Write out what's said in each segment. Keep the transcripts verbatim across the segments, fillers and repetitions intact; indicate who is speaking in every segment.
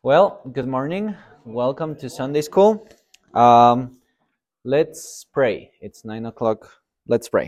Speaker 1: Well, good morning. Welcome to Sunday School. Um, let's pray. It's nine o'clock. Let's pray.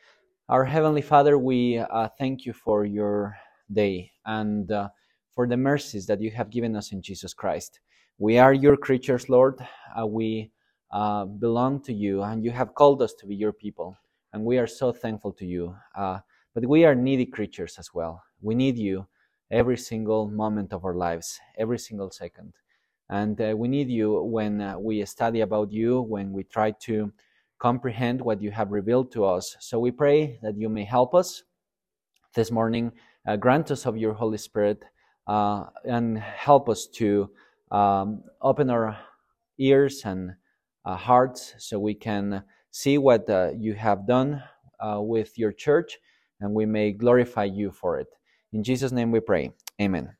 Speaker 1: Our Heavenly Father, we uh, thank you for your day and uh, for the mercies that you have given us in Jesus Christ. We are your creatures, Lord. Uh, we uh, belong to you, and you have called us to be your people, and we are so thankful to you. Uh, but we are needy creatures as well. We need you every single moment of our lives, every single second. And uh, we need you when uh, we study about you, when we try to comprehend what you have revealed to us. So we pray that you may help us this morning, uh, grant us of your Holy Spirit, uh, and help us to um, open our ears and uh, hearts so we can see what uh, you have done uh, with your church, and we may glorify you for it. In Jesus' name we pray. Amen.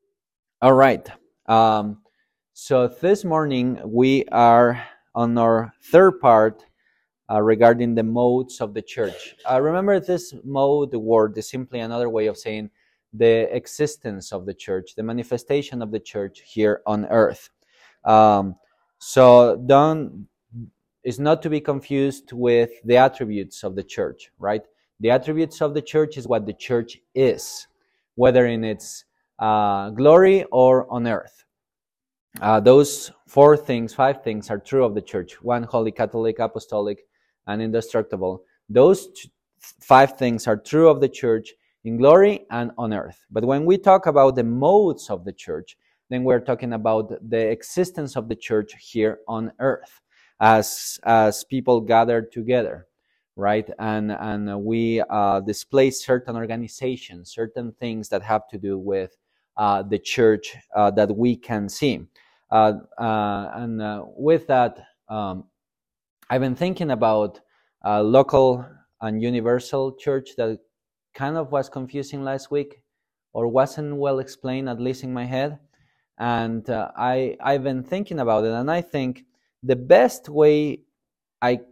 Speaker 1: All right. Um, so this morning we are on our third part uh, regarding the modes of the church. Uh, remember, this mode word is simply another way of saying the existence of the church, the manifestation of the church here on earth. Um, so don't, it's not to be confused with the attributes of the church, right? The attributes of the church is what the church is, whether in its uh, glory or on earth. Uh, those four things, five things are true of the church. One, holy, Catholic, apostolic, and indestructible. Those t- five things are true of the church in glory and on earth. But when we talk about the modes of the church, then we're talking about the existence of the church here on earth as, as people gather together. Right, and and we uh, display certain organizations, certain things that have to do with uh, the church uh, that we can see. Uh, uh, and uh, with that, um, I've been thinking about uh, local and universal church that kind of was confusing last week, or wasn't well explained, at least in my head. And uh, I I've been thinking about it, and I think the best way I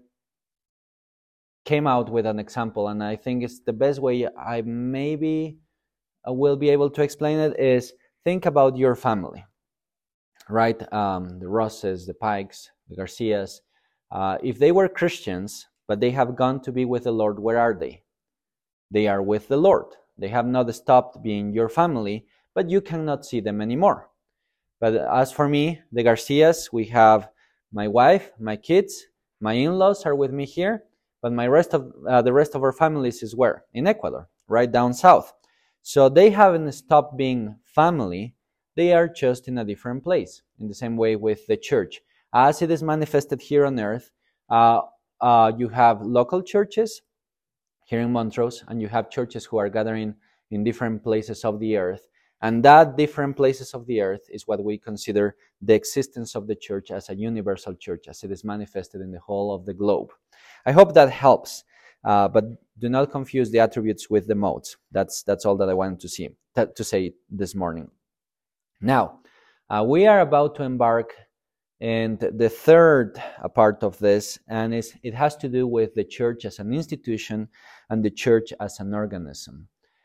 Speaker 1: came out with an example, and I think it's the best way I maybe will be able to explain it, is think about your family, right? Um, the Rosses, the Pikes, the Garcias. Uh, if they were Christians, but they have gone to be with the Lord, where are they? They are with the Lord. They have not stopped being your family, but you cannot see them anymore. But as for me, the Garcias, we have my wife, my kids, my in-laws are with me here. But my rest of uh, the rest of our families is where? In Ecuador, right down south. So they haven't stopped being family. They are just in a different place. In the same way with the church, as it is manifested here on earth, uh, uh, you have local churches here in Montrose, and you have churches who are gathering in different places of the earth. And that different places of the earth is what we consider the existence of the church as a universal church, as it is manifested in the whole of the globe. I hope that helps, uh, but do not confuse the attributes with the modes. That's that's all that I wanted to see to, to say this morning. Now, uh, we are about to embark in the third part of this, and it's, it has to do with the church as an institution and the church as an organism.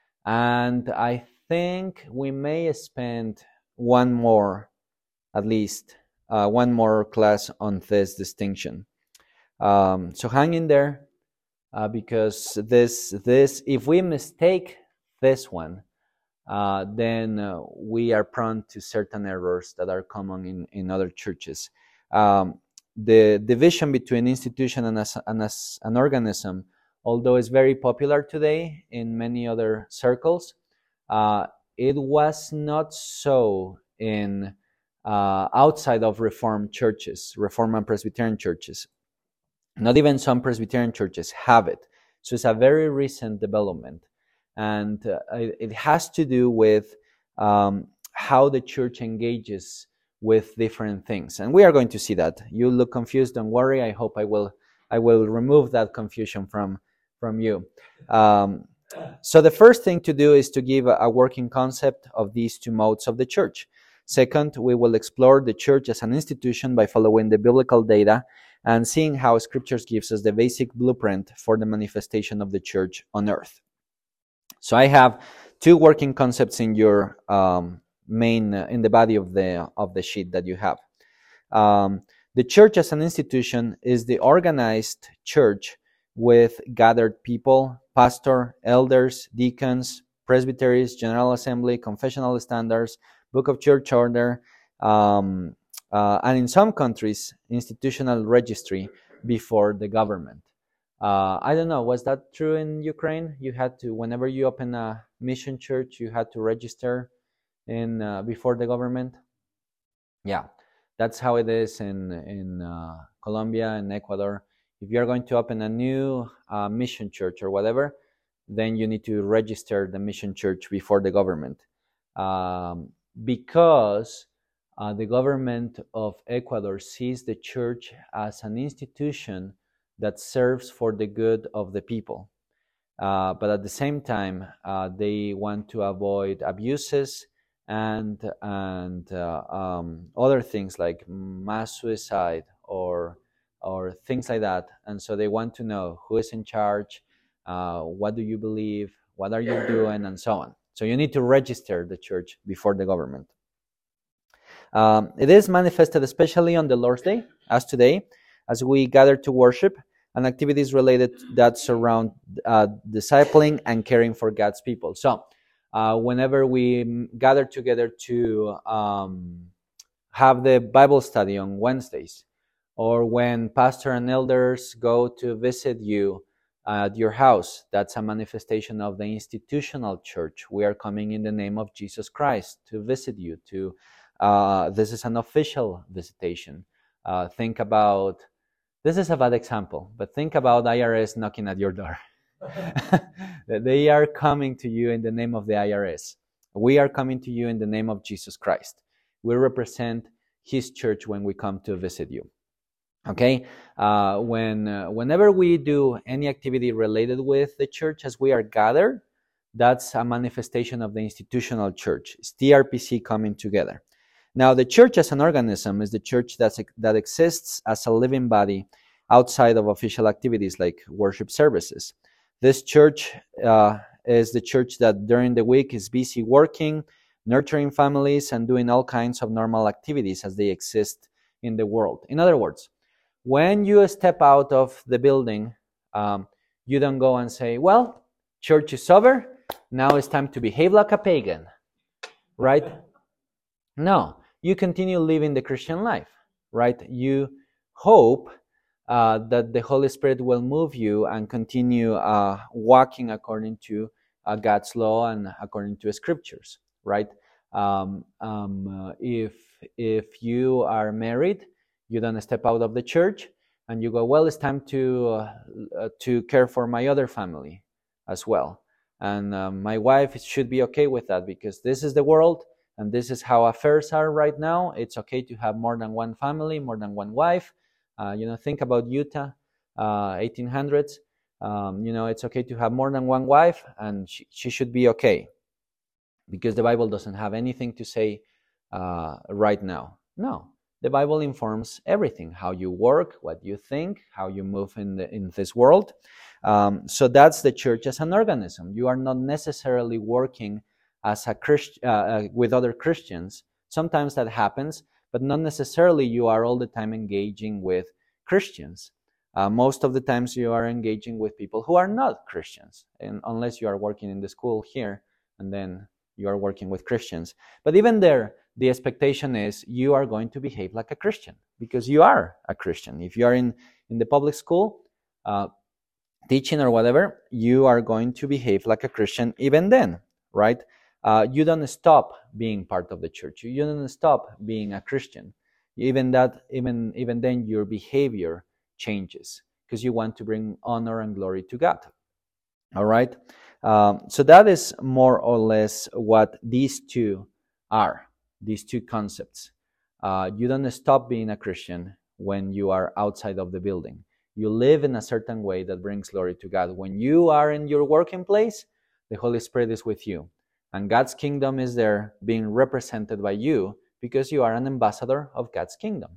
Speaker 1: And I think we may spend one more, at least, uh, one more class on this distinction. Um, so hang in there, uh, because this, this, if we mistake this one, uh, then uh, we are prone to certain errors that are common in, in other churches. Um, the division between institution and as, and as an organism, although it's very popular today in many other circles, uh, it was not so in uh, outside of Reformed churches, Reformed and Presbyterian churches. Not even some Presbyterian churches have it. So it's a very recent development. And uh, it has to do with um, how the church engages with different things. And we are going to see that. You look confused, don't worry. I hope I will I will remove that confusion from, from you. Um, so the first thing to do is to give a, a working concept of these two modes of the church. Second, we will explore the church as an institution by following the biblical data and seeing how Scriptures gives us the basic blueprint for the manifestation of the church on earth. So I have two working concepts in your um, main uh, in the body of the of the sheet that you have. Um, the church as an institution is the organized church with gathered people, pastor, elders, deacons, presbyteries, general assembly, confessional standards, book of church order, um, uh, and in some countries, institutional registry before the government. Uh, I don't know, was that true in Ukraine? You had to, whenever you open a mission church, you had to register in uh, before the government? Yeah, that's how it is in, in uh, Colombia and Ecuador. If you're going to open a new uh, mission church or whatever, then you need to register the mission church before the government. Um, because uh, the government of Ecuador sees the church as an institution that serves for the good of the people. Uh, but at the same time, uh, they want to avoid abuses and and uh, um, other things like mass suicide or or things like that. And so they want to know who is in charge, uh, what do you believe, what are you doing, and so on. So you need to register the church before the government. Um, it is manifested especially on the Lord's Day, as today, as we gather to worship, and activities related that surround uh, discipling and caring for God's people. So uh, whenever we gather together to um, have the Bible study on Wednesdays, or when pastor and elders go to visit you at your house, that's a manifestation of the institutional church. We are coming in the name of Jesus Christ to visit you. To uh, this is an official visitation. Uh, think about, this is a bad example, but think about I R S knocking at your door. They are coming to you in the name of the I R S. We are coming to you in the name of Jesus Christ. We represent His church when we come to visit you. Okay, uh, when uh, whenever we do any activity related with the church as we are gathered, that's a manifestation of the institutional church. It's T R P C coming together. Now, the church as an organism is the church that's, that exists as a living body outside of official activities like worship services. This church uh, is the church that during the week is busy working, nurturing families, and doing all kinds of normal activities as they exist in the world. In other words, when you step out of the building, um, you don't go and say, well, church is over, now it's time to behave like a pagan, right? No, you continue living the Christian life, right? You hope uh, that the Holy Spirit will move you and continue uh, walking according to uh, God's law and according to Scriptures, right? Um, um, uh, if if you are married, you don't step out of the church and you go, well, it's time to uh, uh, to care for my other family as well. And uh, my wife should be okay with that because this is the world and this is how affairs are right now. It's okay to have more than one family, more than one wife. Uh, you know, think about Utah, uh, eighteen hundreds. Um, you know, it's okay to have more than one wife and she, she should be okay because the Bible doesn't have anything to say uh, right now. No. The Bible informs everything, how you work, what you think, how you move in, the, in this world. Um, so that's the church as an organism. You are not necessarily working as a Christ, uh, uh, with other Christians. Sometimes that happens, but not necessarily you are all the time engaging with Christians. Uh, most of the times you are engaging with people who are not Christians, and unless you are working in the school here, and then you are working with Christians. But even there, the expectation is you are going to behave like a Christian because you are a Christian. If you are in, in the public school, uh, teaching or whatever, you are going to behave like a Christian even then, right? Uh, you don't stop being part of the church. You don't stop being a Christian. Even that, even, even then, your behavior changes because you want to bring honor and glory to God. All right? Um, so that is more or less what these two are. These two concepts. Uh, you don't stop being a Christian when you are outside of the building. You live in a certain way that brings glory to God. When you are in your working place, the Holy Spirit is with you. And God's kingdom is there being represented by you because you are an ambassador of God's kingdom.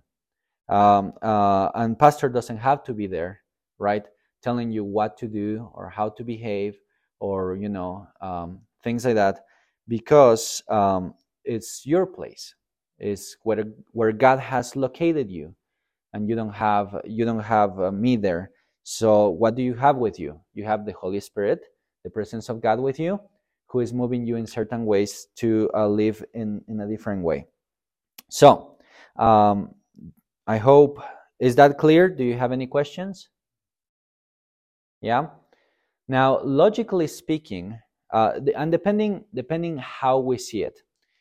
Speaker 1: Um, uh, and pastor doesn't have to be there, right? Telling you what to do or how to behave or, you know, um, things like that. Because um, it's your place. It's where where God has located you, and you don't have you don't have uh, me there. So what do you have with you? You have the Holy Spirit, the presence of God with you, who is moving you in certain ways to uh, live in in a different way. So um, I hope, is that clear? Do you have any questions? Yeah. Now, logically speaking, uh, and depending depending how we see it,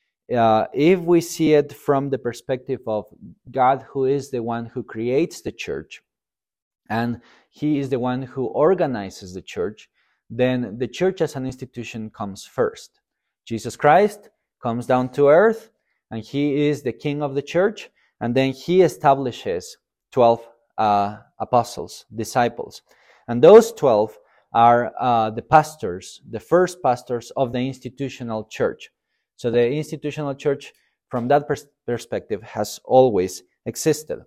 Speaker 1: uh, if we see it from the perspective of God, who is the one who creates the church, and He is the one who organizes the church, then the church as an institution comes first. Jesus Christ comes down to earth, and He is the King of the church, and then He establishes twelve uh, apostles, disciples, and those twelve are uh, the pastors, the first pastors of the institutional church. So the institutional church, from that pers- perspective, has always existed.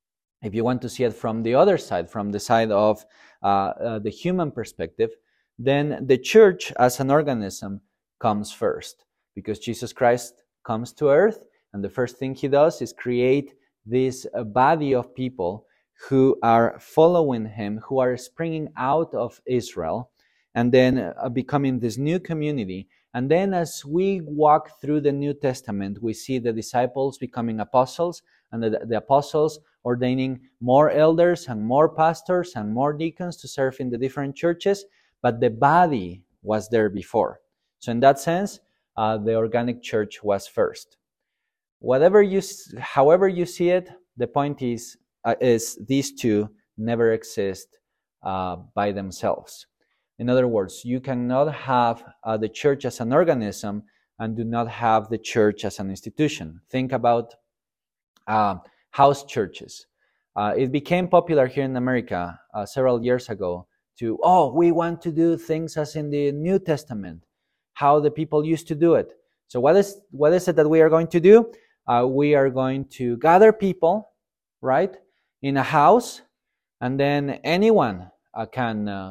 Speaker 1: If you want to see it from the other side, from the side of uh, uh, the human perspective, then the church as an organism comes first, because Jesus Christ comes to earth, and the first thing He does is create this uh, body of people who are following Him, who are springing out of Israel, and then uh, becoming this new community. And then as we walk through the New Testament, we see the disciples becoming apostles, and the, the apostles ordaining more elders and more pastors and more deacons to serve in the different churches, but the body was there before. So in that sense, uh, the organic church was first. Whatever you, however you see it, the point is, uh, is these two never exist uh, by themselves. In other words, you cannot have uh, the church as an organism and do not have the church as an institution. Think about uh, house churches. Uh, it became popular here in America uh, several years ago to, oh, we want to do things as in the New Testament, how the people used to do it. So what is what is it that we are going to do? Uh, we are going to gather people, right, in a house, and then anyone uh, can uh,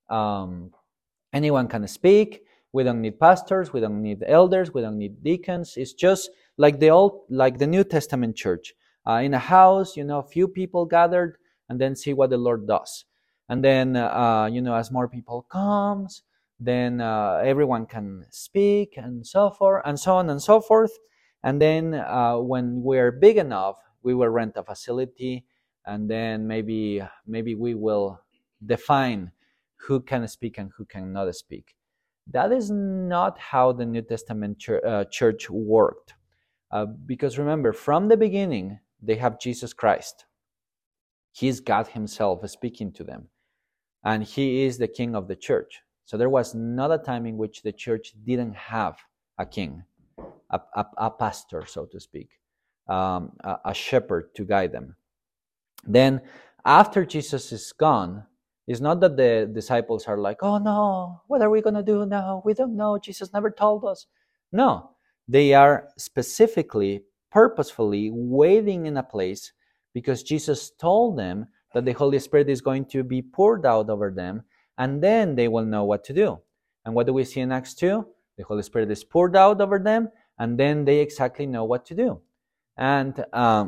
Speaker 1: um, anyone can speak. We don't need pastors, we don't need elders, we don't need deacons. It's just like the old, like the New Testament church. Uh, in a house, you know, a few people gathered, and then see what the Lord does. And then, uh, you know, as more people comes, then uh, everyone can speak, and so forth, and so on and so forth. And then uh, when we're big enough, we will rent a facility, and then maybe maybe we will define who can speak and who cannot speak. That is not how the New Testament ch- uh, church worked. Uh, because remember, from the beginning, they have Jesus Christ. He's God Himself speaking to them. And He is the King of the church. So there was not a time in which the church didn't have a king, a, a, a pastor, so to speak, um, a, a shepherd to guide them. Then, after Jesus is gone, it's not that the disciples are like, oh no, what are we going to do now? We don't know. Jesus never told us. No, they are specifically, purposefully waiting in a place because Jesus told them that the Holy Spirit is going to be poured out over them, and then they will know what to do. And what do we see in Acts two? The Holy Spirit is poured out over them, and then they exactly know what to do. And um,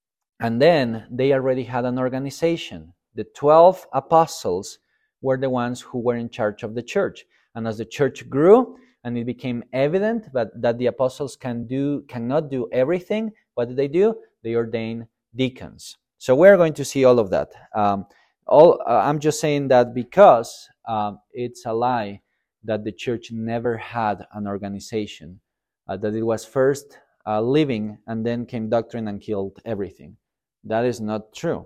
Speaker 1: and then they already had an organization. The twelve apostles were the ones who were in charge of the church. And as the church grew, and it became evident that, that the apostles can do cannot do everything, what did they do? They ordained deacons. So we're going to see all of that. Um, all uh, I'm just saying that because um, it's a lie that the church never had an organization, uh, that it was first uh, living and then came doctrine and killed everything. That is not true.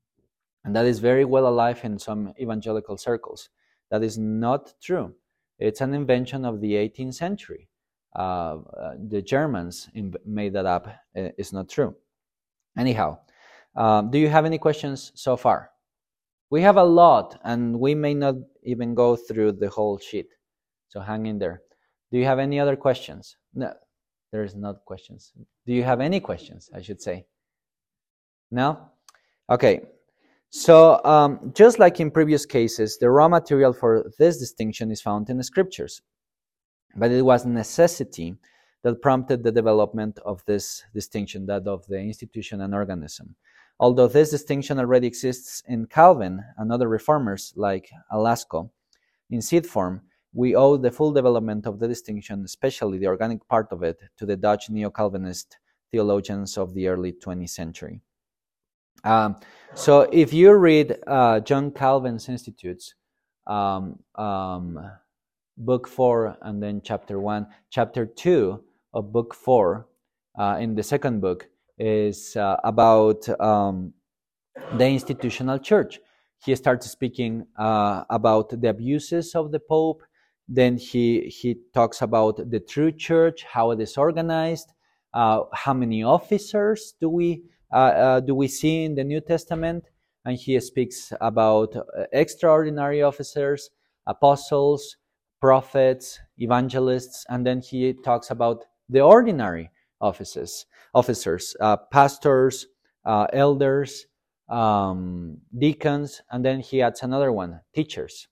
Speaker 1: And that is very well alive in some evangelical circles. That is not true. It's an invention of the eighteenth century. Uh, uh, the Germans in, made that up. It's not true. Anyhow, um, do you have any questions so far? We have a lot, and we may not even go through the whole sheet. So hang in there. Do you have any other questions? No, there's not questions. Do you have any questions, I should say? No? Okay. So um, just like in previous cases, the raw material for this distinction is found in the scriptures. But it was necessity that prompted the development of this distinction, that of the institution and organism. Although this distinction already exists in Calvin and other reformers like Alasco, in seed form, we owe the full development of the distinction, especially the organic part of it, to the Dutch neo-Calvinist theologians of the early twentieth century. Um, so if you read uh, John Calvin's Institutes, um, um, book four and then chapter one, chapter two of book four uh, in the second book is uh, about um, the institutional church. He starts speaking uh, about the abuses of the Pope. Then he he talks about the true church, how it is organized, uh, how many officers do we uh, uh, do we see in the New Testament, and he speaks about uh, extraordinary officers, apostles, prophets, evangelists, and then he talks about the ordinary offices, officers, uh, pastors, uh, elders, um, deacons, and then he adds another one, teachers,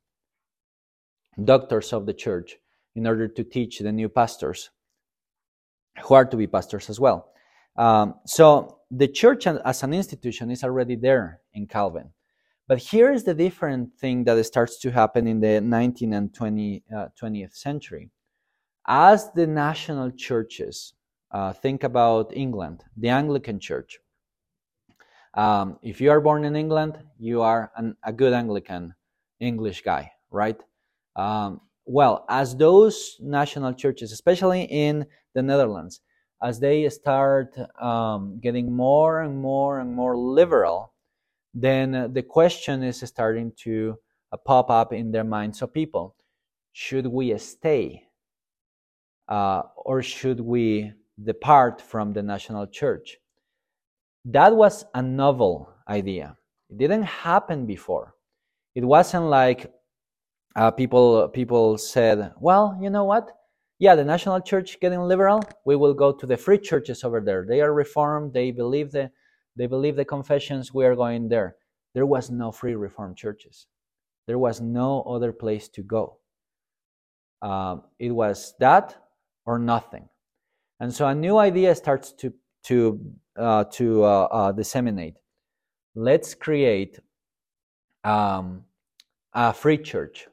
Speaker 1: doctors of the church, in order to teach the new pastors, who are to be pastors as well. Um, so the church as an institution is already there in Calvin. But here is the different thing that starts to happen in the nineteenth and twentieth century. As the national churches, uh, think about England, the Anglican Church. Um, if you are born in England, you are an, a good Anglican English guy, right? Um, well, as those national churches, especially in the Netherlands, as they start um, getting more and more and more liberal, then uh, the question is starting to uh, pop up in their minds of people. Should we stay uh, or should we depart from the national church? That was a novel idea. It didn't happen before. It wasn't like uh, people people said, well, you know what? Yeah, the national church getting liberal, we will go to the free churches over there. They are reformed, they believe the, they believe the confessions, we are going there. There was no free reformed churches. There was no other place to go. Um, it was that or nothing. And so a new idea starts to to uh, to uh, uh, disseminate. Let's create um, a free church,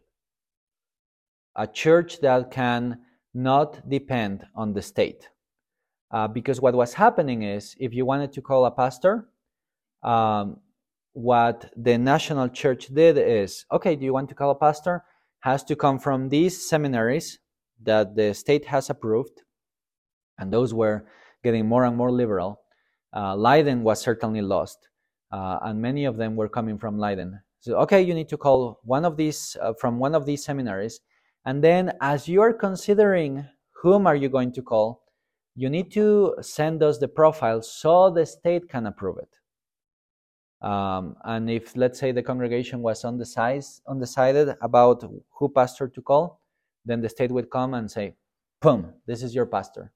Speaker 1: a church that can not depend on the state. Uh, because what was happening is, if you wanted to call a pastor, um, what the national church did is, okay, do you want to call a pastor? Has to come from these seminaries that the state has approved, and those were getting more and more liberal. Uh, Leiden was certainly lost, uh, and many of them were coming from Leiden. So, okay, you need to call one of these uh, from one of these seminaries, and then as you are considering whom are you going to call, you need to send us the profile so the state can approve it. Um, and if, let's say, the congregation was undecided, undecided about who pastor to call, then the state would come and say, boom, this is your pastor.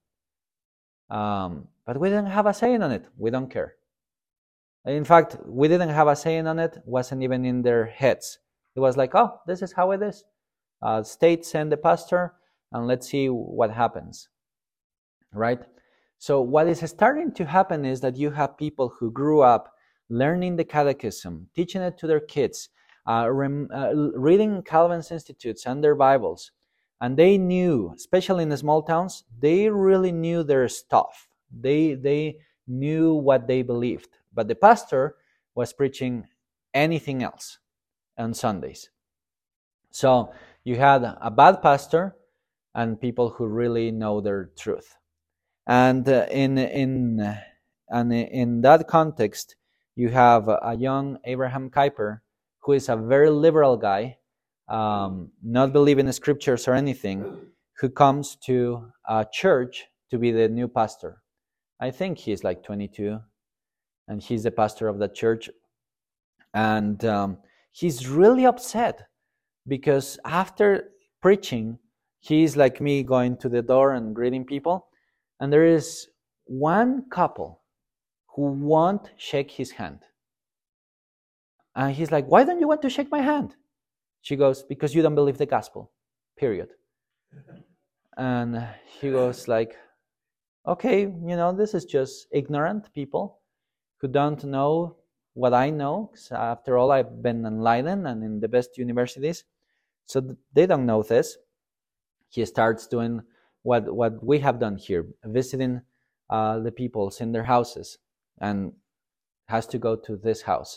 Speaker 1: Um, but we didn't have a say on it. We don't care. In fact, we didn't have a say on it. It wasn't even in their heads. It was like, oh, this is how it is. Uh, state send the pastor, and let's see what happens. Right? So what is starting to happen is that you have people who grew up learning the catechism, teaching it to their kids, uh, rem, uh, reading Calvin's Institutes and their Bibles. And they knew, especially in the small towns, they really knew their stuff. They, they knew what they believed. But the pastor was preaching anything else on Sundays. So you had a bad pastor and people who really know their truth. And uh, in, in, and in that context, you have a young Abraham Kuyper, who is a very liberal guy, um, not believing in scriptures or anything, who comes to a church to be the new pastor. I think he's like twenty-two, and he's the pastor of that church. And um, he's really upset because after preaching, he's like me going to the door and greeting people, and there is one couple who won't shake his hand. And he's like, why don't you want to shake my hand? She goes, because you don't believe the gospel, period. And he goes like, okay, you know, this is just ignorant people who don't know what I know. 'Cause after all, I've been enlightened and in the best universities, so they don't know this. He starts doing what what we have done here, visiting uh, the peoples in their houses, and has to go to this house.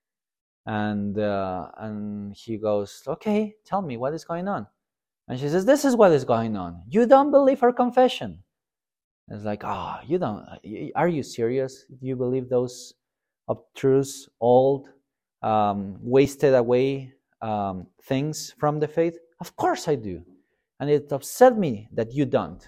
Speaker 1: And uh, and he goes, okay, tell me what is going on. And she says, this is what is going on. You don't believe her confession. And it's like, oh, you don't. Are you serious? Do you believe those obtruse, old, um, wasted away um, things from the faith? Of course I do. And it upset me that you don't.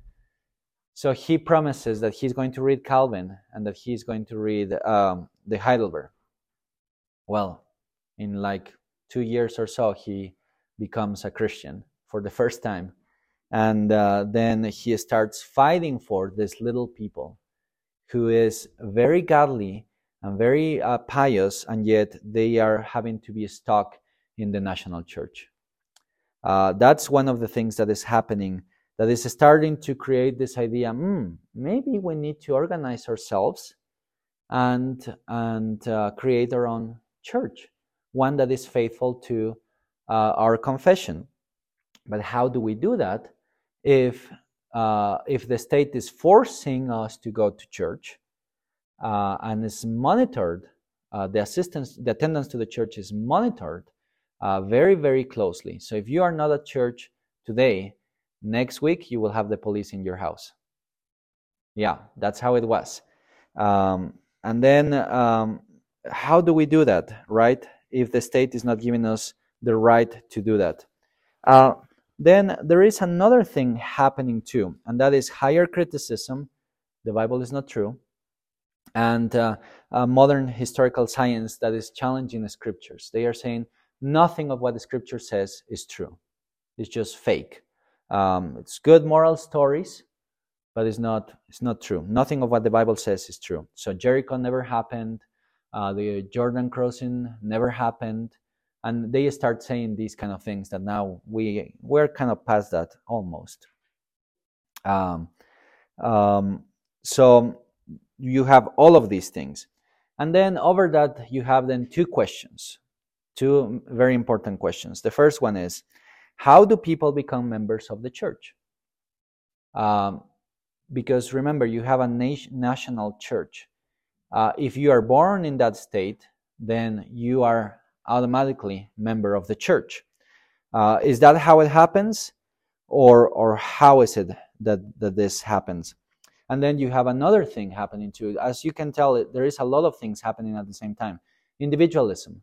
Speaker 1: So he promises that he's going to read Calvin and that he's going to read um, the Heidelberg. Well, in like two years or so, he becomes a Christian for the first time. And uh, then he starts fighting for this little people who is very godly and very uh, pious, and yet they are having to be stuck in the national church. Uh, that's one of the things that is happening, that is starting to create this idea, mm, maybe we need to organize ourselves and, and uh, create our own church, one that is faithful to uh, our confession. But how do we do that if uh, if the state is forcing us to go to church uh, and is monitored, uh, the assistance, the attendance to the church is monitored uh, very, very closely. So if you are not at church today, next week you will have the police in your house. Yeah, that's how it was. Um, and then um, how do we do that, right? If the state is not giving us the right to do that. Uh, then there is another thing happening too, and that is higher criticism. The Bible is not true. And uh, uh, modern historical science that is challenging the scriptures. They are saying nothing of what the scripture says is true. It's just fake. Um, it's good moral stories, but it's not, it's not true. Nothing of what the Bible says is true. So Jericho never happened. Uh, the Jordan crossing never happened. And they start saying these kind of things that now we, we're kind of past that almost. Um, um, so you have all of these things. And then over that, you have then two questions, two very important questions. The first one is, how do people become members of the church? Um, because remember, you have a nation, national church. Uh, if you are born in that state, then you are automatically member of the church. Uh, is that how it happens? Or, or how is it that, that this happens? And then you have another thing happening too. As you can tell, there is a lot of things happening at the same time. Individualism.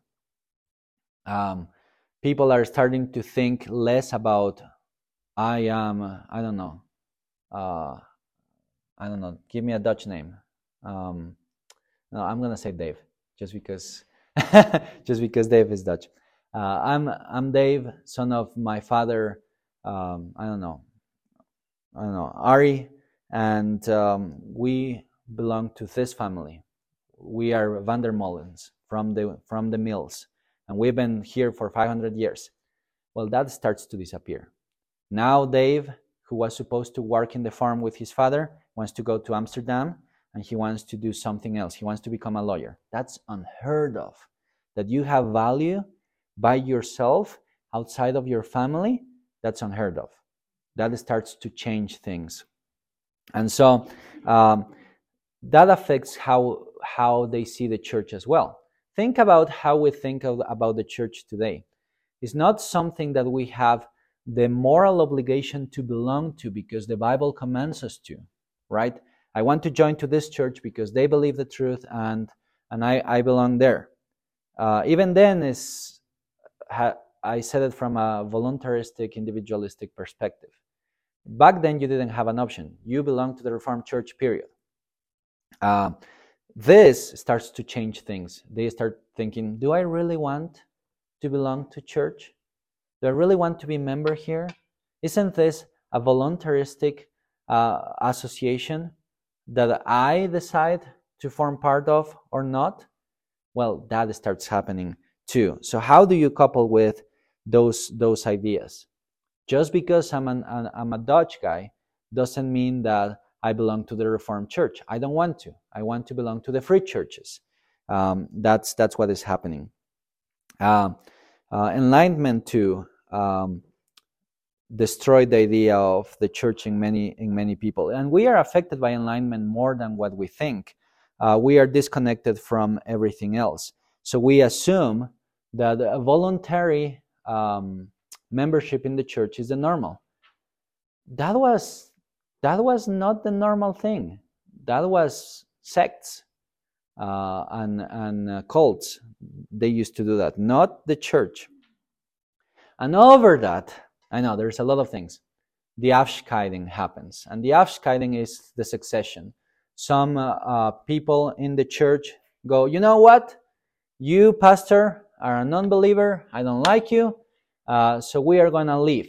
Speaker 1: Um, people are starting to think less about, I am, I don't know, uh, I don't know, give me a Dutch name. Um, no, I'm going to say Dave, just because just because Dave is Dutch. Uh, I'm I'm Dave, son of my father. Um, I don't know. I don't know Ari, and um, we belong to this family. We are Van der Mollens from the from the Mills, and we've been here for five hundred years. Well, that starts to disappear. Now Dave, who was supposed to work in the farm with his father, wants to go to Amsterdam. And he wants to do something else. He wants to become a lawyer. That's unheard of. That you have value by yourself outside of your family, that's unheard of. That starts to change things. And so um, that affects how, how they see the church as well. Think about how we think of, about the church today. It's not something that we have the moral obligation to belong to because the Bible commands us to, right? I want to join to this church because they believe the truth and and I, I belong there. Uh, even then, is ha, I said it from a voluntaristic, individualistic perspective. Back then, you didn't have an option. You belong to the Reformed Church, period. Uh, this starts to change things. They start thinking, do I really want to belong to church? Do I really want to be a member here? Isn't this a voluntaristic uh, association that I decide to form part of or not? Well, that starts happening too. So how do you couple with those those ideas? Just because I'm an, an I'm a Dutch guy doesn't mean that I belong to the Reformed Church. I don't want to. I want to belong to the free churches. Um, that's that's what is happening. Uh, uh, enlightenment too um, destroyed the idea of the church in many in many people, and we are affected by enlightenment more than what we think. Uh, we are disconnected from everything else, so we assume that a voluntary um, membership in the church is the normal. That was that was not the normal thing. That was sects uh, and and uh, cults. They used to do that, not the church. And over that, I know there's a lot of things. The Aufscheidung happens, and the Aufscheidung is the succession. Some uh, uh, people in the church go, you know what? You, pastor, are a non-believer. I don't like you, uh, so we are going to leave.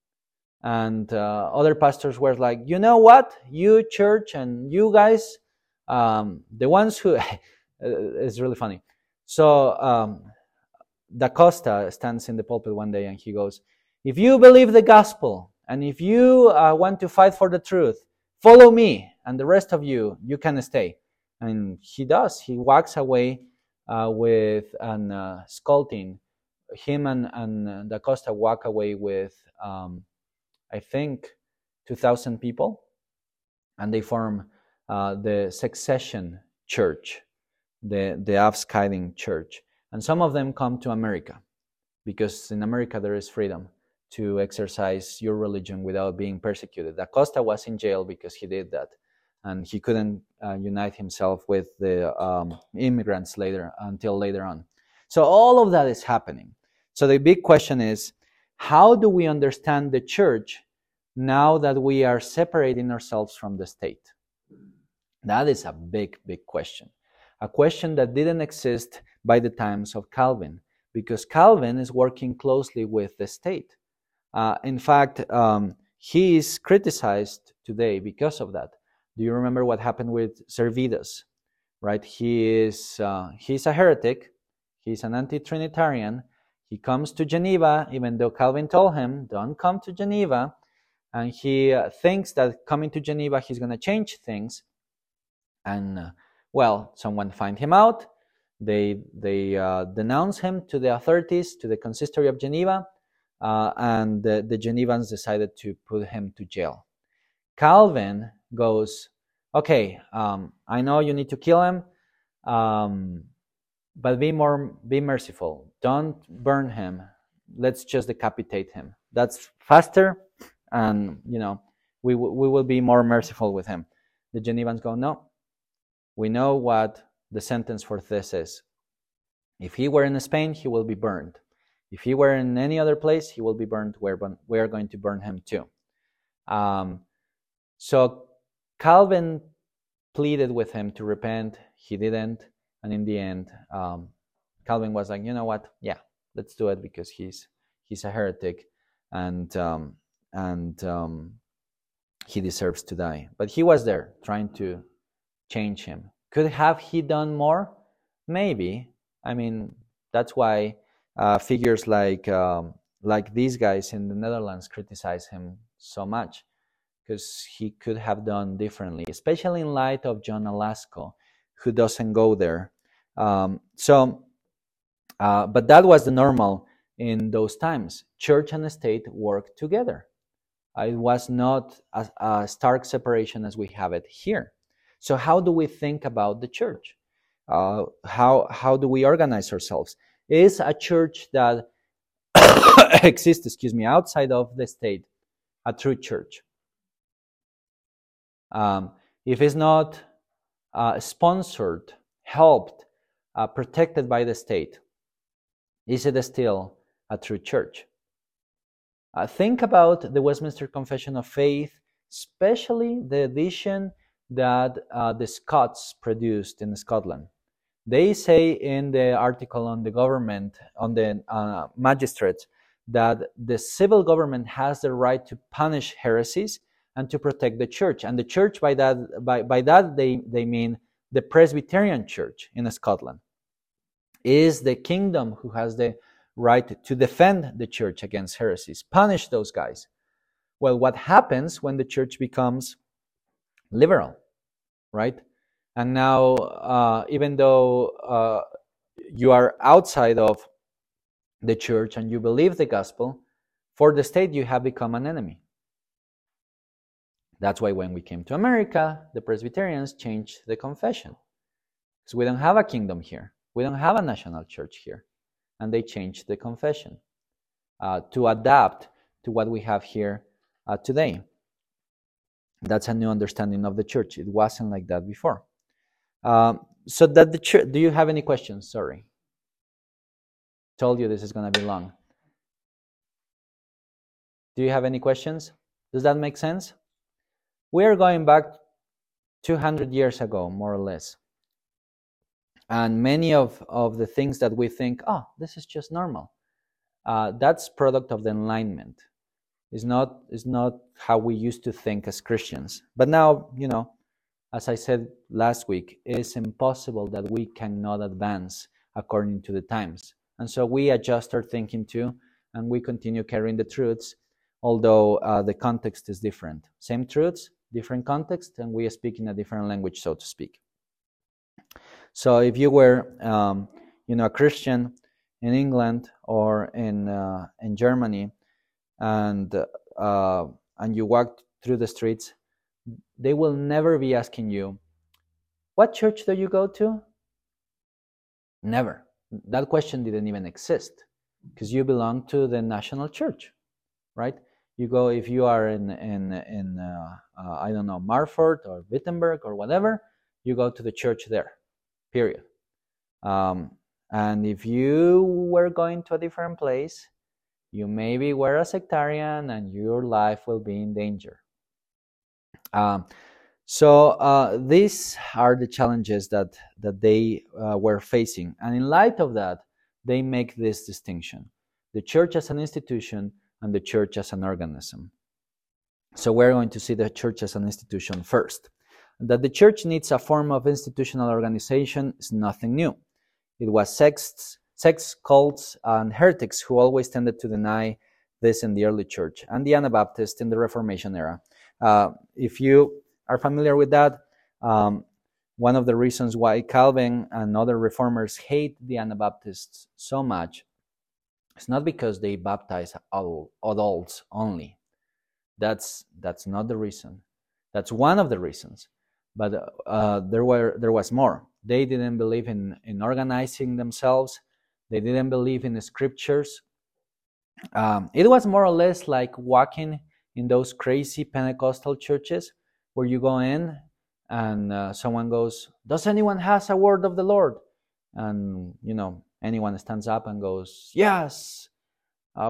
Speaker 1: And uh, other pastors were like, you know what? You, church, and you guys, um, the ones who... it's really funny. So um, Da Costa stands in the pulpit one day and he goes, if you believe the gospel and if you uh, want to fight for the truth, follow me, and the rest of you, you can stay. And he does. He walks away uh, with an uh, sculpting. Him and, and uh, Da Costa walk away with, um, I think, two thousand people, and they form uh, the Succession Church, the, the Aufscheidung Church. And some of them come to America, because in America there is freedom to exercise your religion without being persecuted. Da Costa was in jail because he did that, and he couldn't uh, unite himself with the um, immigrants later until later on. So all of that is happening. So the big question is, how do we understand the church now that we are separating ourselves from the state? That is a big, big question. A question that didn't exist by the times of Calvin, because Calvin is working closely with the state. Uh, in fact, um, he is criticized today because of that. Do you remember what happened with Servetus? Right? He is uh, he's a heretic. He's an anti-Trinitarian. He comes to Geneva, even though Calvin told him, don't come to Geneva. And he uh, thinks that coming to Geneva, he's going to change things. And, uh, well, someone find him out. They, they uh, denounce him to the authorities, to the consistory of Geneva. Uh, and the, the Genevans decided to put him to jail. Calvin goes, okay, um, I know you need to kill him, um, but be more, be merciful. Don't burn him. Let's just decapitate him. That's faster, and you know we we will be more merciful with him. The Genevans go, no. We know what the sentence for this is. If he were in Spain, he will be burned. If he were in any other place, he will be burned. We're, we're going to burn him too. Um, so Calvin pleaded with him to repent. He didn't. And in the end, um, Calvin was like, you know what? Yeah, let's do it, because he's he's a heretic, and um, and um, he deserves to die. But he was there trying to change him. Could have he done more? Maybe. I mean, that's why uh, figures like um, like these guys in the Netherlands criticize him so much, because he could have done differently, especially in light of John Alasco, who doesn't go there. Um, so, uh, but that was the normal in those times. Church and state worked together. Uh, it was not a, a stark separation as we have it here. So how do we think about the church? Uh, how how do we organize ourselves? Is a church that exists, excuse me, outside of the state a true church? Um, if it's not uh, sponsored, helped, uh, protected by the state, is it still a true church? Uh, think about the Westminster Confession of Faith, especially the edition that uh, the Scots produced in Scotland. They say in the article on the government, on the uh, magistrates, that the civil government has the right to punish heresies and to protect the church. And the church, by that, by, by that they, they mean the Presbyterian Church in Scotland. Is the kingdom who has the right to defend the church against heresies, punish those guys. Well, what happens when the church becomes liberal, right? And now, uh, even though uh, you are outside of the church and you believe the gospel, for the state you have become an enemy. That's why when we came to America, the Presbyterians changed the confession. Because we don't have a kingdom here. We don't have a national church here. And they changed the confession uh, to adapt to what we have here uh, today. That's a new understanding of the church. It wasn't like that before. Um, so that the church, do you have any questions? Sorry. Told you this is going to be long. Do you have any questions? Does that make sense? We are going back two hundred years ago, more or less. And many of, of the things that we think, oh, this is just normal, uh, that's product of the Enlightenment. It's not, it's not how we used to think as Christians. But now, you know, as I said last week, it's impossible that we cannot advance according to the times. And so we adjust our thinking too, and we continue carrying the truths, although uh, the context is different. Same truths, different context, and we speak in a different language, so to speak. So if you were, um, you know, a Christian in England or in uh, in Germany, and uh, and you walked through the streets, they will never be asking you, "What church do you go to?" Never. That question didn't even exist, because you belong to the national church, right? You go, if you are in in in uh, uh, I don't know, Marford or Wittenberg or whatever, you go to the church there. Period. Um, and if you were going to a different place, you maybe were a sectarian and your life will be in danger. Um, so uh, these are the challenges that, that they uh, were facing. And in light of that, they make this distinction: the church as an institution and the church as an organism. So we're going to see the church as an institution first. That the church needs a form of institutional organization is nothing new. It was sects, sects, cults, and heretics who always tended to deny this in the early church, and the Anabaptists in the Reformation era. Uh, if you are familiar with that, um, one of the reasons why Calvin and other reformers hate the Anabaptists so much is not because they baptize adults only. That's, that's not the reason. That's one of the reasons. But uh, there were there was more. They didn't believe in, in organizing themselves. They didn't believe in the scriptures. Um, it was more or less like walking in those crazy Pentecostal churches where you go in and uh, someone goes, "Does anyone has a word of the Lord?" And, you know, anyone stands up and goes, "Yes. Uh,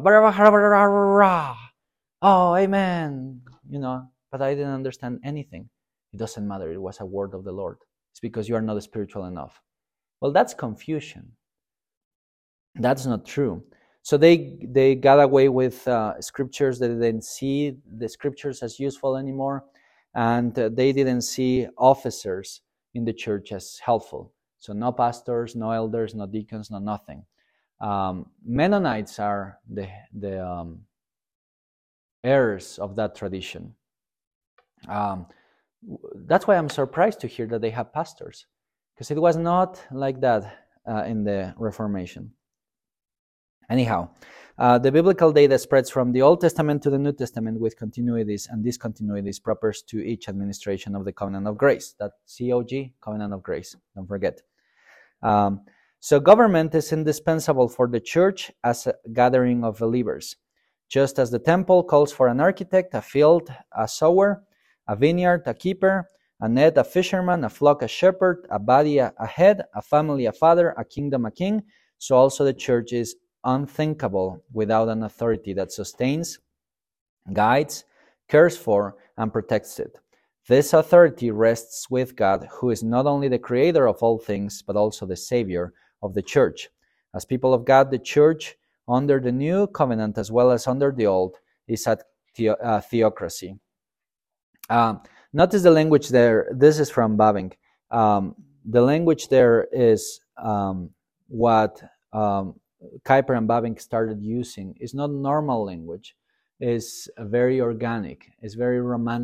Speaker 1: oh, amen." You know, but I didn't understand anything. It doesn't matter. It was a word of the Lord. It's because you are not spiritual enough. Well, that's confusion. That's not true. So they they got away with uh, scriptures. They didn't see the scriptures as useful anymore, and uh, they didn't see officers in the church as helpful. So no pastors, no elders, no deacons, no nothing. Um, Mennonites are the the um, heirs of that tradition. Um, That's why I'm surprised to hear that they have pastors, because it was not like that uh, in the Reformation. Anyhow, uh, the biblical data spreads from the Old Testament to the New Testament with continuities and discontinuities proper to each administration of the Covenant of Grace. That C O G, Covenant of Grace, don't forget. Um, so government is indispensable for the church as a gathering of believers. Just as the temple calls for an architect, a field, a sower, a vineyard, a keeper, a net, a fisherman, a flock, a shepherd, a body, a head, a family, a father, a kingdom, a king, so also the church is unthinkable without an authority that sustains, guides, cares for, and protects it. This authority rests with God, who is not only the creator of all things, but also the savior of the church. As people of God, the church, under the new covenant as well as under the old, is a theo- uh, theocracy. Um, notice the language there. This is from Bavinck. Um, the language there is um, what um, Kuyper and Bavinck started using. It's not normal language. It's very organic. It's very romantic.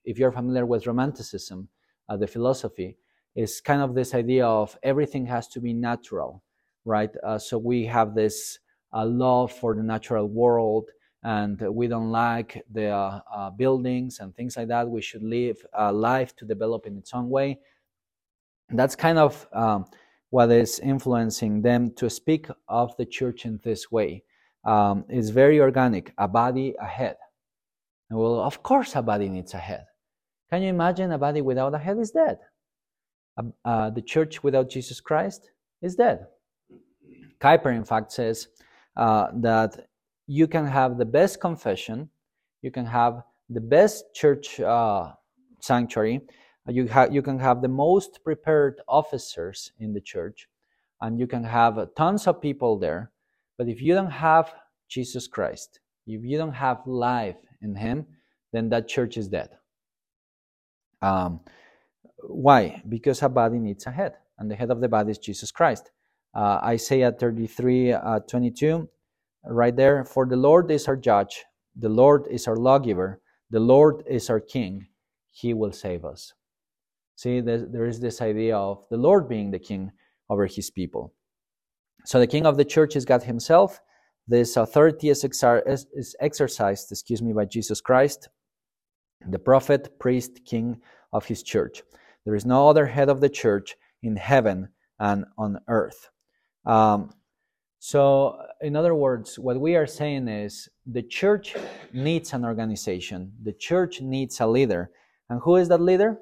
Speaker 1: if you're familiar with Romanticism, uh, the philosophy, is kind of this idea of everything has to be natural, right? Uh, so we have this uh, love for the natural world, and we don't like the uh, uh, buildings and things like that. We should leave uh, life to develop in its own way. That's kind of um, what is influencing them to speak of the church in this way. Um, it's very organic, a body, a head. And well, of course a body needs a head. Can you imagine a body without a head is dead? Uh, uh, the church without Jesus Christ is dead. Kuyper, in fact, says uh, that you can have the best confession, you can have the best church uh, sanctuary, you, ha- you can have the most prepared officers in the church, and you can have tons of people there, but if you don't have Jesus Christ, if you don't have life in Him, then that church is dead. Um, why? Because a body needs a head, and the head of the body is Jesus Christ. Uh, Isaiah thirty-three, uh, twenty-two, right there, for the Lord is our judge, the Lord is our lawgiver, the Lord is our king, He will save us. See, there is this idea of the Lord being the king over His people. So the king of the church is God Himself. This authority is, exer- is exercised, excuse me, by Jesus Christ, the prophet, priest, king of His church. There is no other head of the church in heaven and on earth. Um, so, in other words, what we are saying is the church needs an organization. The church needs a leader. And who is that leader?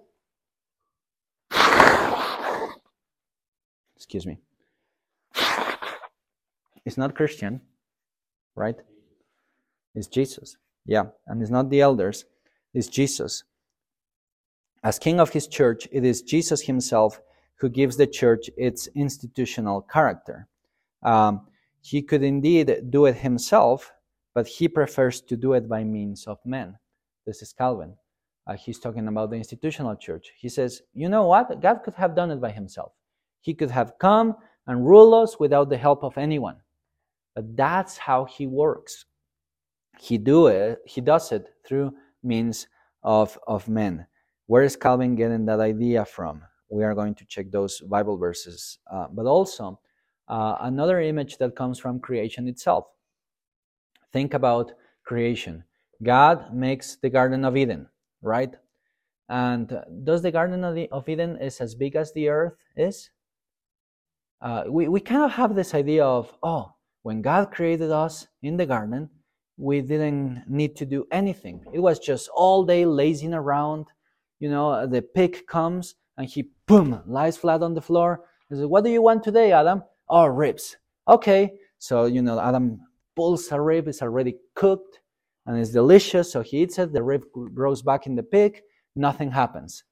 Speaker 1: Excuse me. It's not Christian, right? It's Jesus. Yeah, and it's not the elders. It's Jesus. As king of His church, it is Jesus Himself who gives the church its institutional character. Um, he could indeed do it Himself, but He prefers to do it by means of men. This is Calvin. Uh, he's talking about the institutional church. He says, you know what? God could have done it by Himself. He could have come and ruled us without the help of anyone. But that's how He works. He do it. He does it through means of, of men. Where is Calvin getting that idea from? We are going to check those Bible verses. Uh, but also, uh, another image that comes from creation itself. Think about creation. God makes the Garden of Eden, right? And uh, does the Garden of, the, of Eden is as big as the earth is? Uh, we, we kind of have this idea of, oh, when God created us in the garden, we didn't need to do anything. It was just all day lazing around. You know, the pig comes and he, boom, lies flat on the floor. He says, what do you want today, Adam? Oh, ribs. Okay. So, you know, Adam pulls a rib, it's already cooked and it's delicious. So he eats it, the rib grows back in the pig, nothing happens.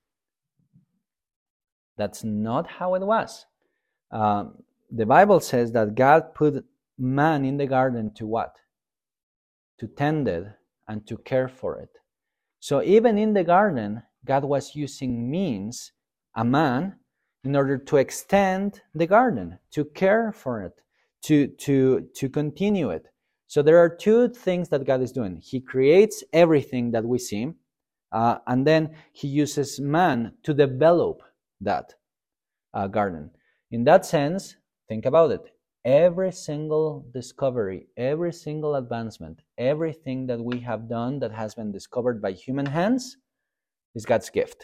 Speaker 1: That's not how it was. Um, the Bible says that God put man in the garden to what? To tend it and to care for it. So even in the garden, God was using means, a man, in order to extend the garden, to care for it, to, to, to continue it. So there are two things that God is doing. He creates everything that we see, uh, and then He uses man to develop that uh, garden. In that sense, think about it. Every single discovery, every single advancement, everything that we have done that has been discovered by human hands is God's gift.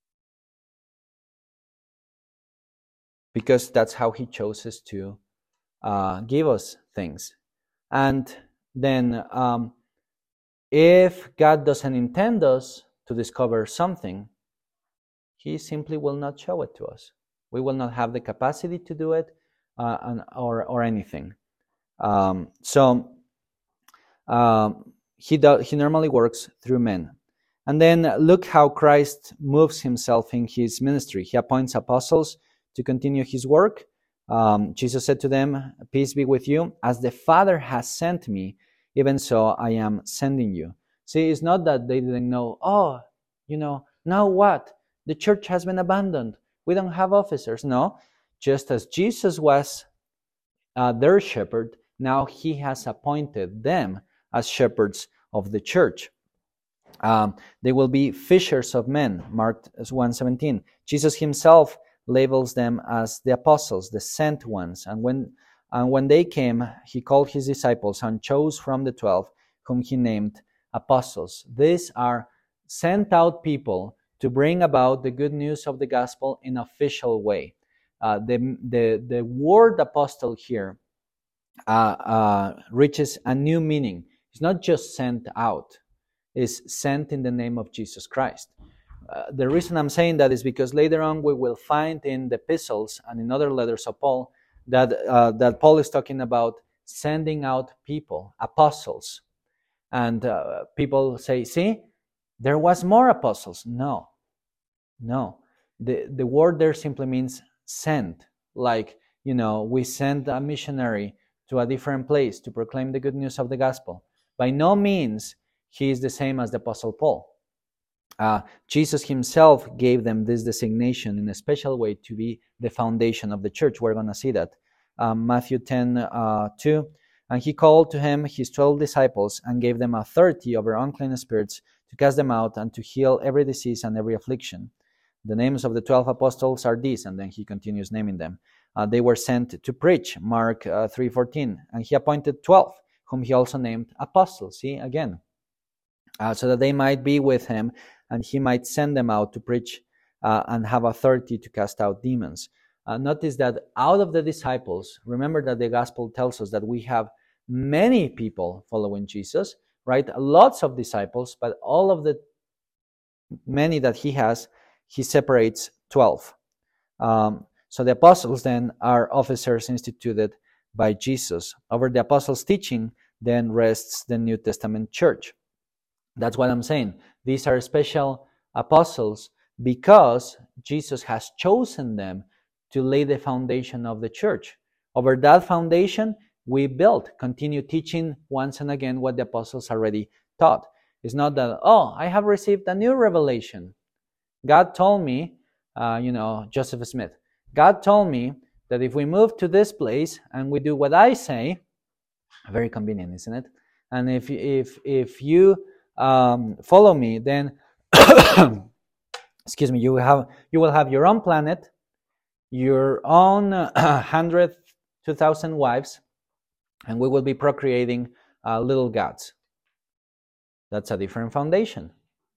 Speaker 1: Because that's how He chooses to uh, give us things. And then um, if God doesn't intend us to discover something, He simply will not show it to us. We will not have the capacity to do it uh, and, or, or anything. Um, so um, he, do, he normally works through men. And then look how Christ moves Himself in His ministry. He appoints apostles to continue His work. Um, Jesus said to them, peace be with you. As the Father has sent me, even so I am sending you. See, it's not that they didn't know, oh, you know, now what? The church has been abandoned. We don't have officers. No, just as Jesus was uh, their shepherd, now He has appointed them as shepherds of the church. Um, they will be fishers of men, Mark one seventeen. Jesus himself labels them as the apostles, the sent ones. And when, and when they came, he called his disciples and chose from the twelve, whom he named apostles. These are sent out people to bring about the good news of the gospel in an official way. Uh, the, the, the word apostle here uh, uh, reaches a new meaning. It's not just sent out. Is sent in the name of Jesus Christ. Uh, the reason I'm saying that is because later on we will find in the epistles and in other letters of Paul that uh, that Paul is talking about sending out people, apostles. And uh, people say, see, there was more apostles. No, no. The, the word there simply means sent. Like, you know, we send a missionary to a different place to proclaim the good news of the gospel. By no means he is the same as the Apostle Paul. Uh, Jesus himself gave them this designation in a special way to be the foundation of the church. We're going to see that. Um, Matthew ten, uh, two. And he called to him his twelve disciples and gave them authority over unclean spirits to cast them out and to heal every disease and every affliction. The names of the twelve apostles are these, and then he continues naming them. Uh, they were sent to preach, Mark uh, three fourteen. And he appointed twelve, whom he also named apostles. See, again. Uh, so that they might be with him, and he might send them out to preach uh, and have authority to cast out demons. Uh, notice that out of the disciples, remember that the gospel tells us that we have many people following Jesus, right? Lots of disciples, but all of the many that he has, he separates twelve. Um, so the apostles then are officers instituted by Jesus. Over the apostles' teaching then rests the New Testament church. That's what I'm saying. These are special apostles because Jesus has chosen them to lay the foundation of the church. Over that foundation, we build, continue teaching once and again what the apostles already taught. It's not that, oh, I have received a new revelation. God told me, uh, you know, Joseph Smith, God told me that if we move to this place and we do what I say, very convenient, isn't it? And if if if you Um, follow me, then excuse me, you will have you will have your own planet, your own uh, hundred, two thousand wives, and we will be procreating uh, little gods. That's a different foundation.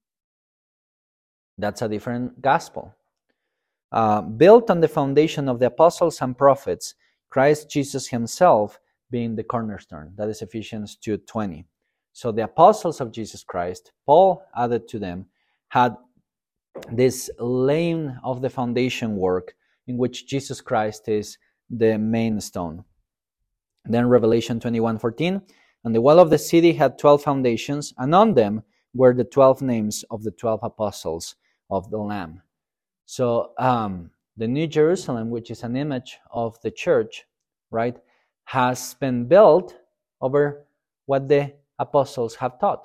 Speaker 1: That's a different gospel. Uh, built on the foundation of the apostles and prophets, Christ Jesus himself being the cornerstone. That is Ephesians two twenty. So the apostles of Jesus Christ, Paul added to them, had this laying of the foundation work in which Jesus Christ is the main stone. Then Revelation twenty-one fourteen, and the wall of the city had twelve foundations, and on them were the twelve names of the twelve apostles of the Lamb. So um, the New Jerusalem, which is an image of the church, right, has been built over what the apostles have taught.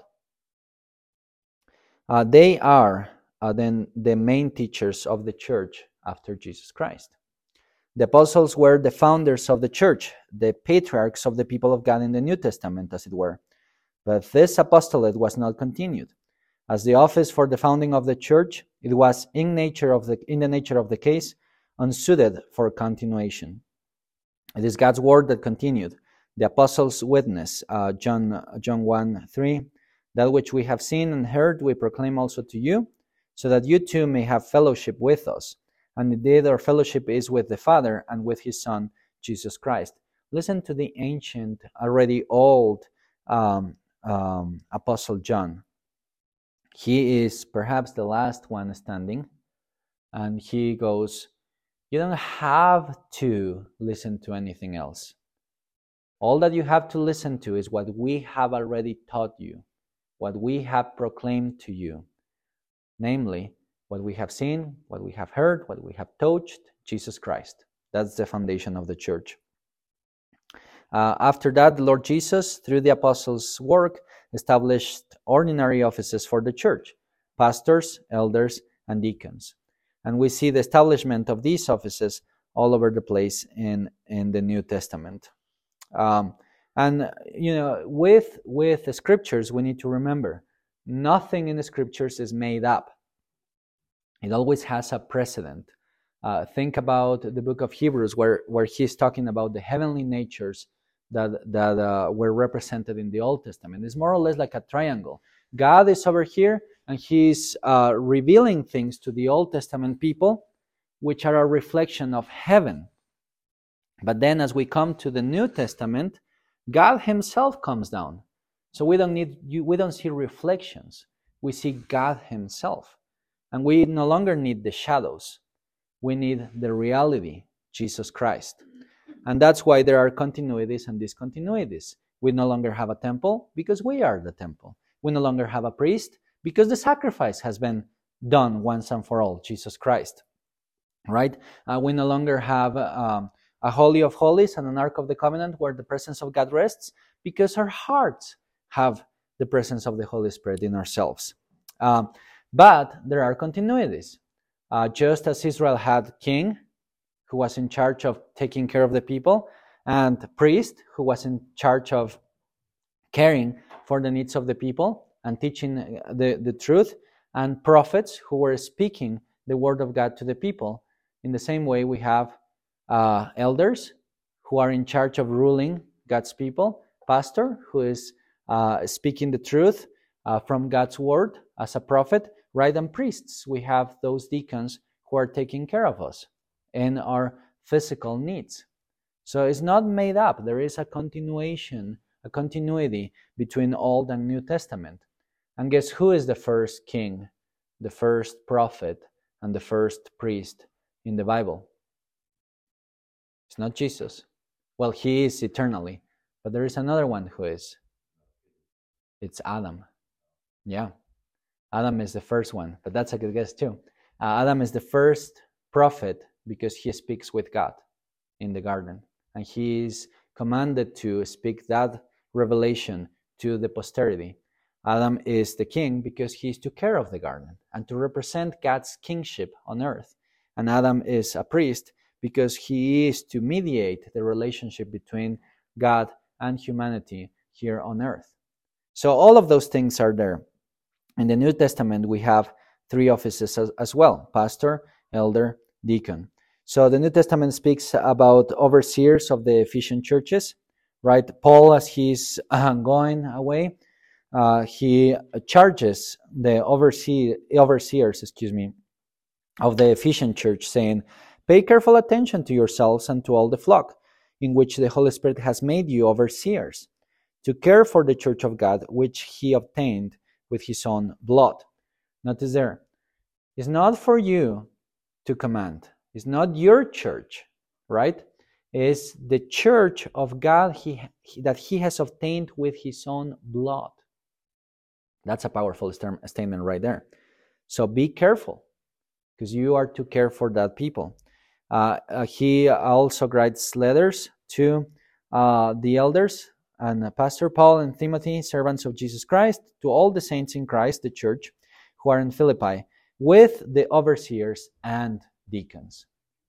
Speaker 1: Uh, they are uh, then the main teachers of the church after Jesus Christ. The apostles were the founders of the church, the patriarchs of the people of God in the New Testament, as it were. But this apostolate was not continued. As the office for the founding of the church, it was in nature of the in the nature of the case unsuited for continuation. It is God's word that continued. The apostles' witness, uh, John John one three, that which we have seen and heard we proclaim also to you, so that you too may have fellowship with us. And indeed our fellowship is with the Father and with his Son, Jesus Christ. Listen to the ancient, already old um, um, Apostle John. He is perhaps the last one standing, and he goes, you don't have to listen to anything else. All that you have to listen to is what we have already taught you, what we have proclaimed to you, namely, what we have seen, what we have heard, what we have touched, Jesus Christ. That's the foundation of the church. Uh, after that, the Lord Jesus, through the apostles' work, established ordinary offices for the church, pastors, elders, and deacons. And we see the establishment of these offices all over the place in, in the New Testament. Um, and, you know, with, with the scriptures, we need to remember Nothing in the scriptures is made up. It always has a precedent. Uh, think about the book of Hebrews, where, where he's talking about the heavenly natures that, that uh, were represented in the Old Testament. It's more or less like a triangle. God is over here, and he's uh, revealing things to the Old Testament people, which are a reflection of heaven. But then as we come to the New Testament, God himself comes down. So we don't need we don't see reflections. We see God himself. And we no longer need the shadows. We need the reality, Jesus Christ. And that's why there are continuities and discontinuities. We no longer have a temple because we are the temple. We no longer have a priest because the sacrifice has been done once and for all, Jesus Christ. Right? Uh, we no longer have um, a Holy of Holies and an Ark of the Covenant where the presence of God rests because our hearts have the presence of the Holy Spirit in ourselves. Um, but there are continuities. Uh, just as Israel had king who was in charge of taking care of the people, and priest who was in charge of caring for the needs of the people and teaching the, the truth, and prophets who were speaking the word of God to the people. In the same way, we have uh, elders who are in charge of ruling God's people, pastor who is uh, speaking the truth uh, from God's word as a prophet, right? And priests, we have those deacons who are taking care of us and our physical needs. So it's not made up. There is a continuation, a continuity between Old and New Testament. And guess who is the first king, the first prophet, and the first priest in the Bible? It's not Jesus. Well, he is eternally, but there is another one who is. It's Adam. Yeah. Adam is the first one, but that's a good guess too. Uh, Adam is the first prophet because he speaks with God in the garden. And he is commanded to speak that revelation to the posterity. Adam is the king because he took care of the garden and to represent God's kingship on earth. And Adam is a priest because he is to mediate the relationship between God and humanity here on earth. So all of those things are there. In the New Testament, we have three offices as, as well: pastor, elder, deacon. So the New Testament speaks about overseers of the Ephesian churches, right? Paul, as he's uh, going away, uh, he charges the overseer, overseers, excuse me, of the Ephesian church, saying, "Pay careful attention to yourselves and to all the flock, in which the Holy Spirit has made you overseers, to care for the church of God, which he obtained with his own blood." Notice there, it's not for you to command. It's not your church, right? It's the church of God he, he, that he has obtained with his own blood. That's a powerful st- statement right there. So be careful, because you are to care for that people. Uh, uh, he also writes letters to uh, the elders, and uh, Pastor Paul and Timothy, servants of Jesus Christ, to all the saints in Christ, the church, who are in Philippi, with the overseers and deacons.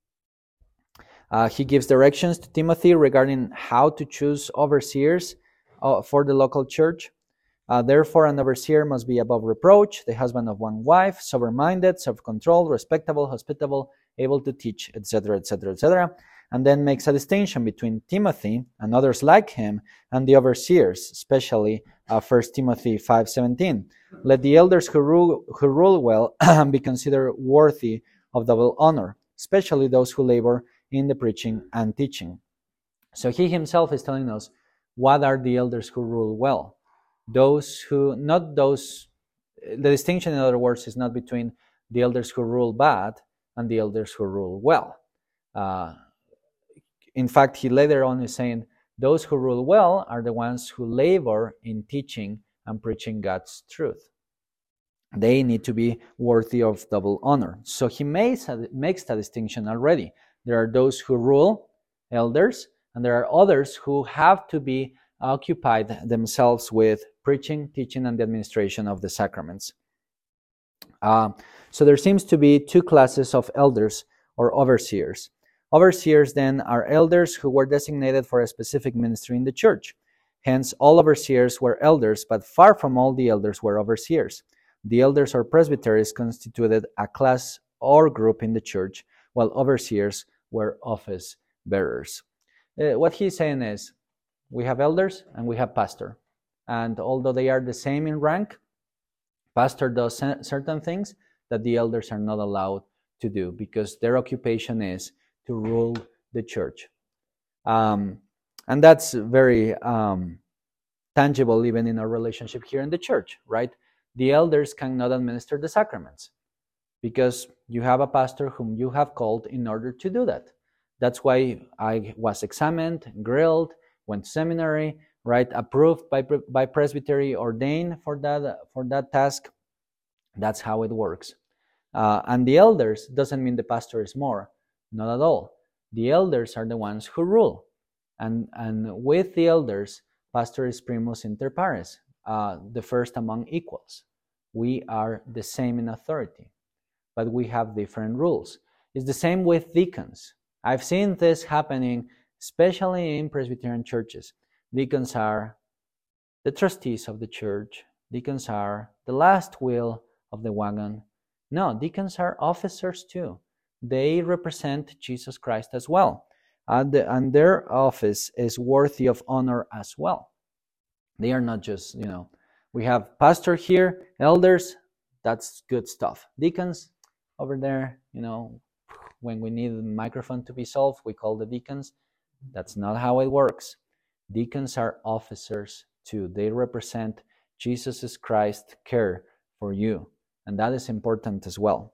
Speaker 1: Uh, he gives directions to Timothy regarding how to choose overseers uh, for the local church. Uh, Therefore, an overseer must be above reproach, the husband of one wife, sober-minded, self-controlled, respectable, hospitable, able to teach, et cetera, et cetera, et cetera. And then makes a distinction between Timothy and others like him and the overseers, especially uh, First Timothy five seventeen. Let the elders who rule, who rule well be considered worthy of double honor, especially those who labor in the preaching and teaching. So he himself is telling us what are the elders who rule well. Those who, not those, the distinction in other words is not between the elders who rule bad and the elders who rule well. Uh, in fact, he later on is saying those who rule well are the ones who labor in teaching and preaching God's truth. They need to be worthy of double honor. So he makes a, makes a distinction already. There are those who rule, elders, and there are others who have to be occupied themselves with preaching, teaching, and the administration of the sacraments. Uh, so there seems to be two classes of elders or overseers. Overseers then are elders who were designated for a specific ministry in the church. Hence, all overseers were elders, but far from all the elders were overseers. The elders or presbyteries constituted a class or group in the church, while overseers were office bearers. Uh, what he's saying is, we have elders and we have pastor. And although they are the same in rank, pastor does certain things that the elders are not allowed to do because their occupation is to rule the church. Um, and that's very um, tangible even in our relationship here in the church, right? The elders cannot administer the sacraments because you have a pastor whom you have called in order to do that. That's why I was examined, grilled, went to seminary, right? Approved by by presbytery, ordained for that for that task. That's how it works. Uh, and the elders doesn't mean the pastor is more, not at all. The elders are the ones who rule, and and with the elders, pastor is primus inter pares, uh, the first among equals. We are the same in authority, but we have different rules. It's the same with deacons. I've seen this happening, especially in Presbyterian churches. Deacons are the trustees of the church. Deacons are the last wheel of the wagon. No, deacons are officers too. They represent Jesus Christ as well. And, the, and their office is worthy of honor as well. They are not just, you know, we have pastor here, elders, that's good stuff. Deacons over there, you know, when we need the microphone to be solved, we call the deacons. That's not how it works. Deacons are officers too. They represent Jesus Christ's care for you. And that is important as well.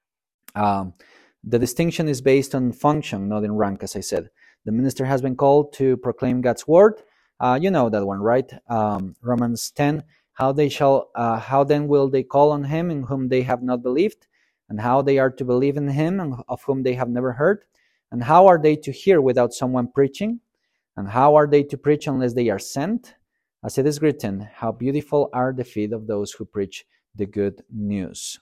Speaker 1: Um, the distinction is based on function, not in rank, as I said. The minister has been called to proclaim God's word. Uh, you know that one, right? Um, Romans ten, how they shall, uh, how then will they call on him in whom they have not believed? And how they are to believe in him of whom they have never heard? And how are they to hear without someone preaching? And how are they to preach unless they are sent? As it is written, how beautiful are the feet of those who preach the good news.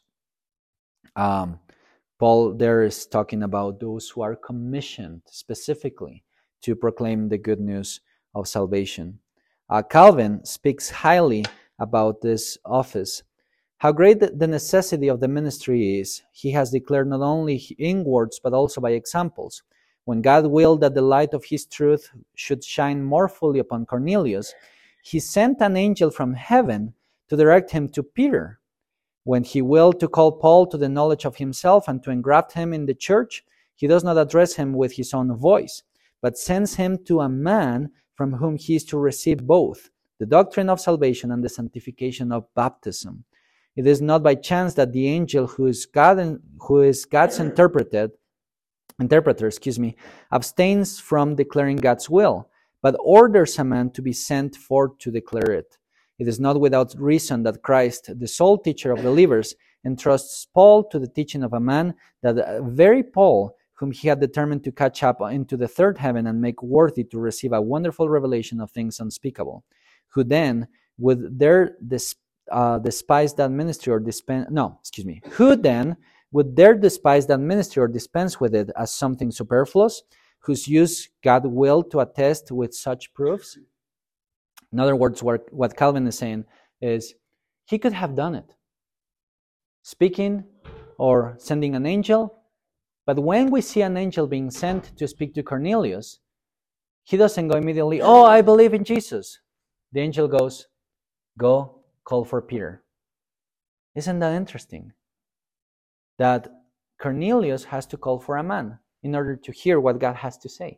Speaker 1: Um, Paul there is talking about those who are commissioned specifically to proclaim the good news of salvation. Uh, Calvin speaks highly about this office. How great the necessity of the ministry is, he has declared not only in words but also by examples. When God willed that the light of his truth should shine more fully upon Cornelius, he sent an angel from heaven to direct him to Peter. When he willed to call Paul to the knowledge of himself and to engraft him in the church, he does not address him with his own voice, but sends him to a man from whom he is to receive both the doctrine of salvation and the sanctification of baptism. It is not by chance that the angel who is God, who is God's interpreted, interpreter, excuse me, abstains from declaring God's will, but orders a man to be sent forth to declare it. It is not without reason that Christ, the sole teacher of believers, entrusts Paul to the teaching of a man, that very Paul, whom he had determined to catch up into the third heaven and make worthy to receive a wonderful revelation of things unspeakable, who then would dare dis- uh, despise that ministry or dispense, no, excuse me, who then would dare despise that ministry or dispense with it as something superfluous, whose use God willed to attest with such proofs? In other words, what, what Calvin is saying is he could have done it, speaking or sending an angel, but when we see an angel being sent to speak to Cornelius, he doesn't go immediately, oh, I believe in Jesus. The angel goes, go call for Peter. Isn't that interesting? That Cornelius has to call for a man in order to hear what God has to say.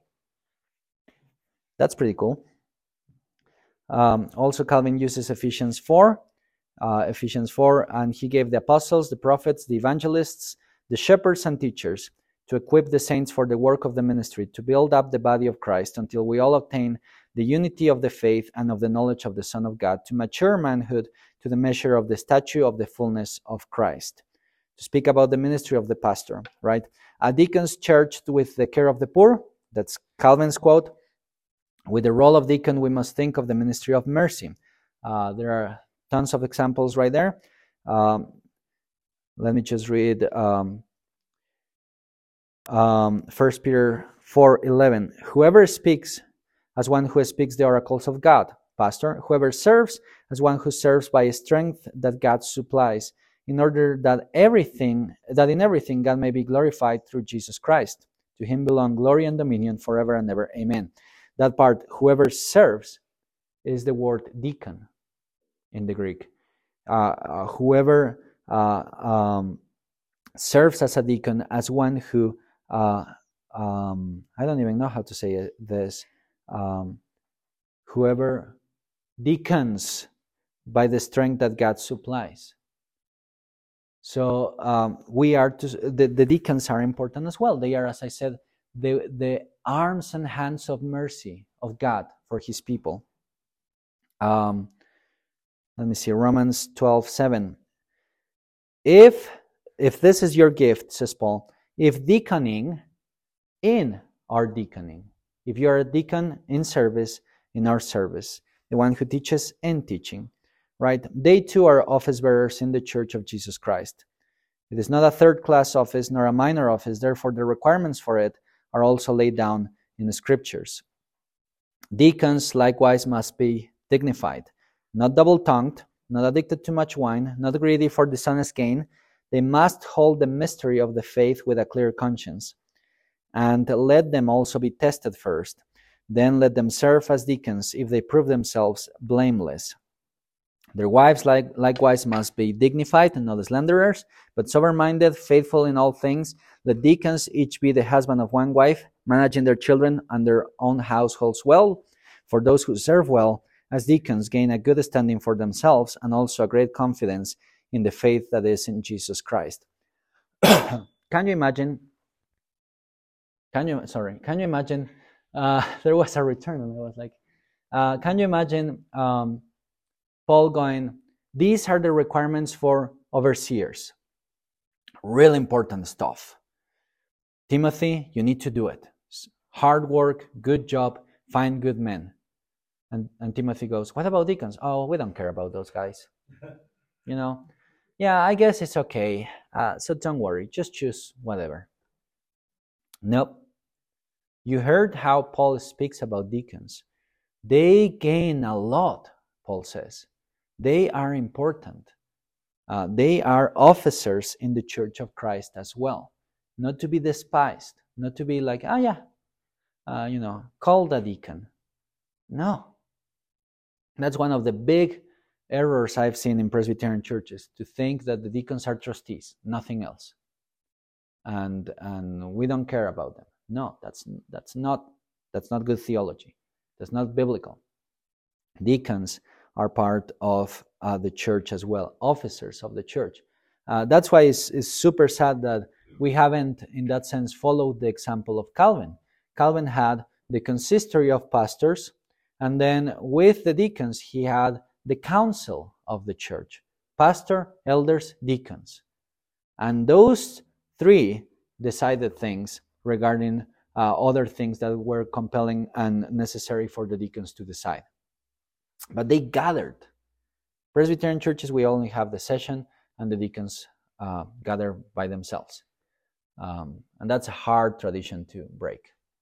Speaker 1: That's pretty cool. Um, also, Calvin uses Ephesians four, uh, Ephesians four, and he gave the apostles, the prophets, the evangelists, the shepherds and teachers to equip the saints for the work of the ministry, to build up the body of Christ until we all obtain the unity of the faith and of the knowledge of the Son of God, to mature manhood to the measure of the stature of the fullness of Christ. To speak about the ministry of the pastor, right? A deacon's charged with the care of the poor, that's Calvin's quote. With the role of deacon, we must think of the ministry of mercy. Uh, there are tons of examples right there. Um, let me just read um, um, First Peter four eleven. Whoever speaks as one who speaks the oracles of God, pastor. Whoever serves as one who serves by strength that God supplies, in order that everything, that in everything God may be glorified through Jesus Christ. To him belong glory and dominion forever and ever. Amen. That part, whoever serves, is the word deacon in the Greek. Uh, uh, whoever uh, um, serves as a deacon, as one who, uh, um, I don't even know how to say it, this, um, whoever deacons by the strength that God supplies. So um, we are to, the, the deacons are important as well. They are, as I said, the, the arms and hands of mercy of God for his people. Um, let me see, Romans twelve seven. If, if this is your gift, says Paul, if deaconing in our deaconing, if you are a deacon in service, in our service, the one who teaches and teaching, right? They too are office bearers in the Church of Jesus Christ. It is not a third-class office nor a minor office. Therefore, the requirements for it are also laid down in the Scriptures. Deacons likewise must be dignified, not double-tongued, not addicted to much wine, not greedy for dishonest gain. They must hold the mystery of the faith with a clear conscience. And let them also be tested first. Then let them serve as deacons if they prove themselves blameless. Their wives like, likewise must be dignified and not slanderers, but sober-minded, faithful in all things. Let deacons each be the husband of one wife, managing their children and their own households well. For those who serve well as deacons gain a good standing for themselves and also a great confidence in the faith that is in Jesus Christ. Can you imagine? Can you sorry? Can you imagine? Uh, there was a return, and I was like, uh, can you imagine? Um, Paul going, these are the requirements for overseers. Real important stuff. Timothy, you need to do it. Hard work, good job, find good men. And, and Timothy goes, what about deacons? Oh, we don't care about those guys. You know, yeah, I guess it's okay. Uh, so don't worry, just choose whatever. Nope. You heard how Paul speaks about deacons. They gain a lot, Paul says. They are important. Uh, they are officers in the Church of Christ as well. Not to be despised. Not to be like, oh yeah, uh, you know, called a deacon. No. That's one of the big errors I've seen in Presbyterian churches, to think that the deacons are trustees, nothing else. And and we don't care about them. No, that's that's not that's not good theology. That's not biblical. Deacons are part of uh, the church as well, officers of the church. Uh, that's why it's, it's super sad that we haven't, in that sense, followed the example of Calvin. Calvin had the consistory of pastors, and then with the deacons, he had the council of the church. Pastor, elders, deacons. And those three decided things regarding uh, other things that were compelling and necessary for the deacons to decide. But they gathered. Presbyterian churches, we only have the session, and the deacons uh, gather by themselves. Um, and that's a hard tradition to break.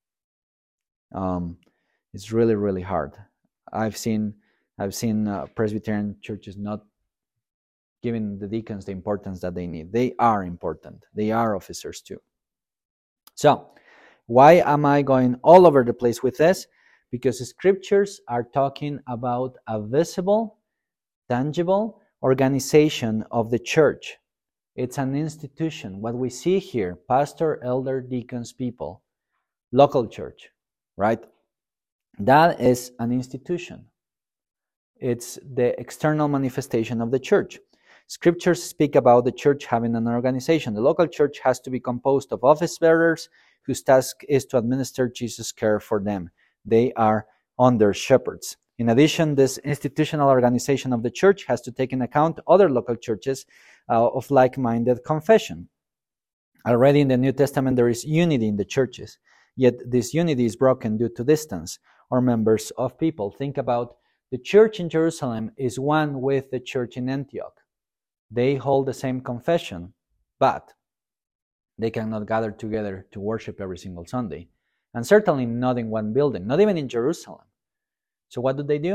Speaker 1: Um, it's really, really hard. I've seen, I've seen uh, Presbyterian churches not giving the deacons the importance that they need. They are important. They are officers too. So, why am I going all over the place with this? Because the scriptures are talking about a visible, tangible organization of the church. It's an institution. What we see here, pastor, elder, deacons, people, local church, right? That is an institution. It's the external manifestation of the church. Scriptures speak about the church having an organization. The local church has to be composed of office bearers whose task is to administer Jesus' care for them. They are under shepherds. In addition, this institutional organization of the church has to take into account other local churches uh, of like-minded confession. Already in the New Testament, there is unity in the churches, yet this unity is broken due to distance or members of people. Think about the church in Jerusalem is one with the church in Antioch. They hold the same confession, but they cannot gather together to worship every single Sunday. And certainly not in one building, not even in Jerusalem. So what do they do?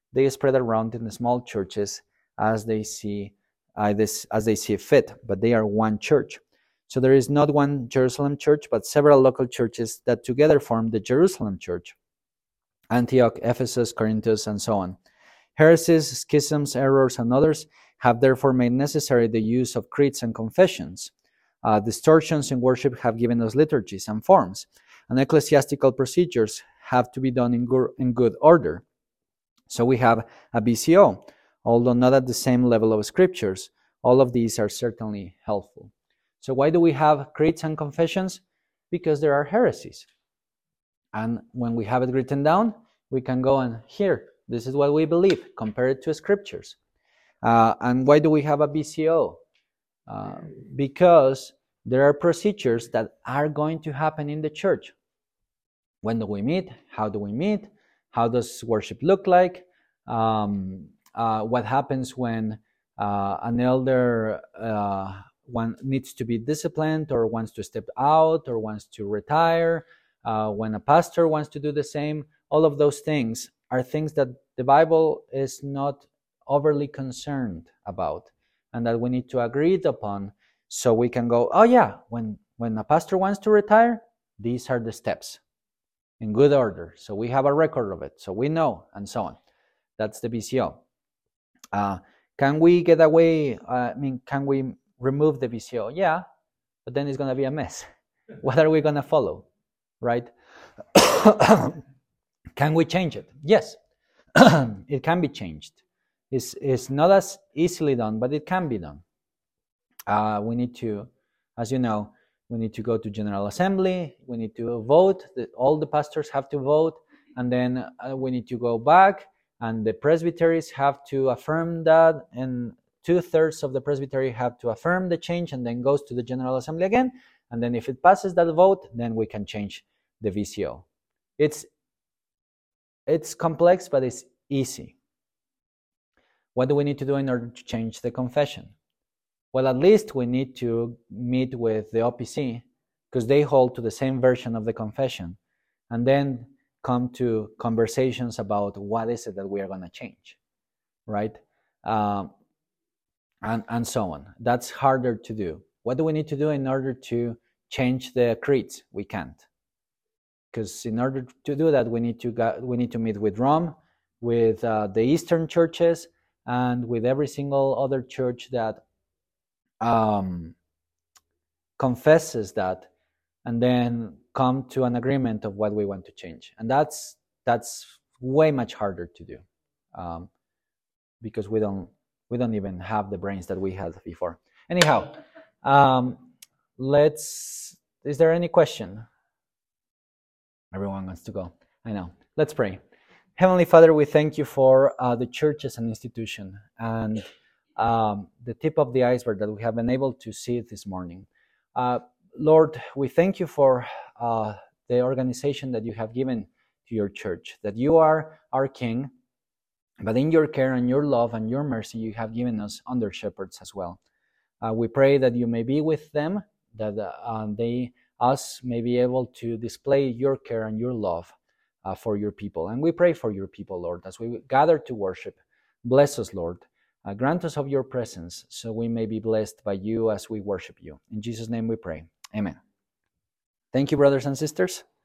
Speaker 1: they spread around in the small churches as they see uh, this as they see fit, but they are one church. So there is not one Jerusalem church, but several local churches that together form the Jerusalem church. Antioch, Ephesus, Corinthus, and so on. Heresies, schisms, errors, and others have therefore made necessary the use of creeds and confessions. Uh, distortions in worship have given us liturgies and forms, and ecclesiastical procedures have to be done in, go- in good order. So we have a B C O, although not at the same level of scriptures. All of these are certainly helpful. So why do we have creeds and confessions? Because there are heresies. And when we have it written down, we can go and here, this is what we believe, compare it to scriptures. Uh, and why do we have a B C O? Uh, because there are procedures that are going to happen in the church. When do we meet? How do we meet? How does worship look like? Um, uh, what happens when uh, an elder uh, one needs to be disciplined or wants to step out or wants to retire? Uh, when a pastor wants to do the same? All of those things are things that the Bible is not overly concerned about, and that we need to agree upon, so we can go, oh yeah, when when a pastor wants to retire, these are the steps in good order, so we have a record of it, so we know, and so on. That's the B C O. Uh, can we get away? Uh, I mean, can we remove the B C O? Yeah, but then it's going to be a mess. What are we going to follow, right? Can we change it? Yes, it can be changed. It's, it's not as easily done, but it can be done. Uh, we need to, as you know, we need to go to General Assembly, we need to vote, the, all the pastors have to vote, and then uh, we need to go back, and the presbyteries have to affirm that, and two-thirds of the presbytery have to affirm the change, and then goes to the General Assembly again, and then if it passes that vote, then we can change the V C O. It's, it's complex, but it's easy. What do we need to do in order to change the confession? Well, at least we need to meet with the O P C, because they hold to the same version of the confession, and then come to conversations about what is it that we are going to change, right? Um, and, and so on. That's harder to do. What do we need to do in order to change the creeds? We can't. Because in order to do that, we need to go, we need to meet with Rome, with uh, the Eastern churches, and with every single other church that um, confesses that, and then come to an agreement of what we want to change. And that's that's way much harder to do, um, because we don't we don't even have the brains that we had before. Anyhow, um, let's. Is there any question? Everyone wants to go. I know. Let's pray. Heavenly Father, we thank you for uh, the church as an institution, and um, the tip of the iceberg that we have been able to see this morning. Uh, Lord, we thank you for uh, the organization that you have given to your church, that you are our King, but in your care and your love and your mercy, you have given us under shepherds as well. Uh, we pray that you may be with them, that uh, they, us, may be able to display your care and your love uh, for your people. And we pray for your people, Lord, as we gather to worship. Bless us, Lord. Uh, grant us of your presence so we may be blessed by you as we worship you. In Jesus' name we pray. Amen. Thank you, brothers and sisters.